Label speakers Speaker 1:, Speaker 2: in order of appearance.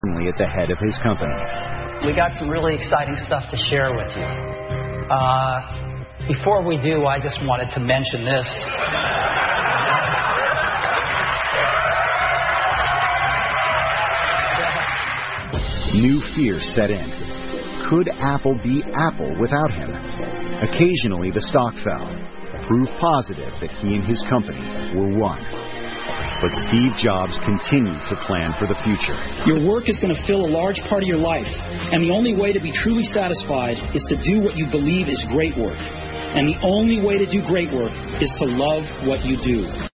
Speaker 1: firmly at the head of his company.
Speaker 2: We got some really exciting stuff to share with you. Before we do, I just wanted to mention this.
Speaker 1: New fear set in. Could Apple be Apple without him? Occasionally, the stock fell, proof positive that he and his company were one. But Steve Jobs continued to plan for the future.
Speaker 3: Your work is going to fill a large part of your life, and the only way to be truly satisfied is to do what you believe is great work. And the only way to do great work is to love what you do.